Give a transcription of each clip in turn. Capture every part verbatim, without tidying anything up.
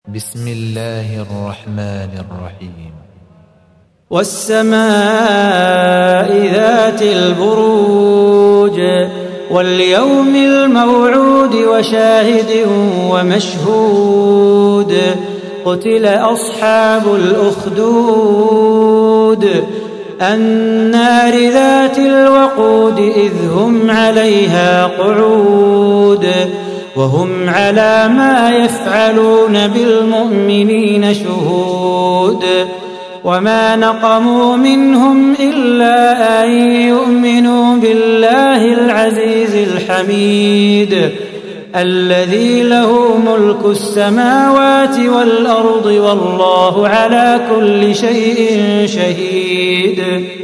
بسم الله الرحمن الرحيم. والسماء ذات البروج واليوم الموعود وشاهد ومشهود قتل أصحاب الأخدود النار ذات الوقود إذ هم عليها قعود وهم على ما يفعلون بالمؤمنين شهود وما نقموا منهم إلا أن يؤمنوا بالله العزيز الحميد الذي له ملك السماوات والأرض والله على كل شيء شهيد.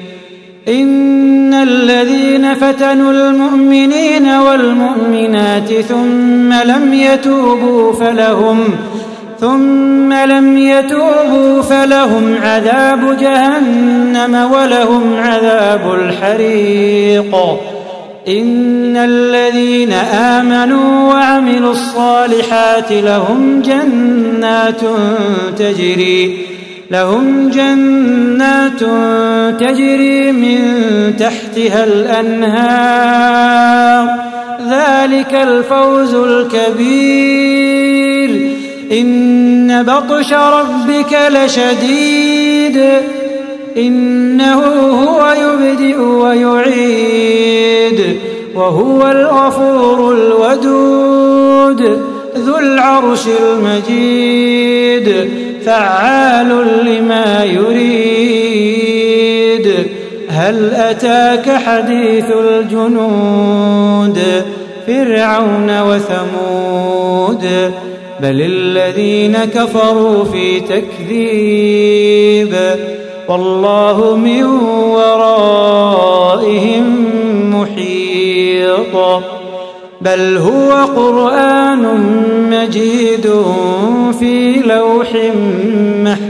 إن الذين فتنوا المؤمنين والمؤمنات ثم لم يتوبوا فلهم ثم لم يتوبوا فلهم عذاب جهنم ولهم عذاب الحريق. إن الذين آمنوا وعملوا الصالحات لهم جنات تجري لهم جنات تجري من تحتها الأنهار ذلك الفوز الكبير. إن بطش ربك لشديد إنه هو يبدئ ويعيد وهو الغفور الودود ذو العرش المجيد فعال لما يريد. هل أتاك حديث الجنود فرعون وثمود بل الذين كفروا في تكذيب والله من ورائهم محيط. بل هو قرآن مجيد في لوح محفوظ.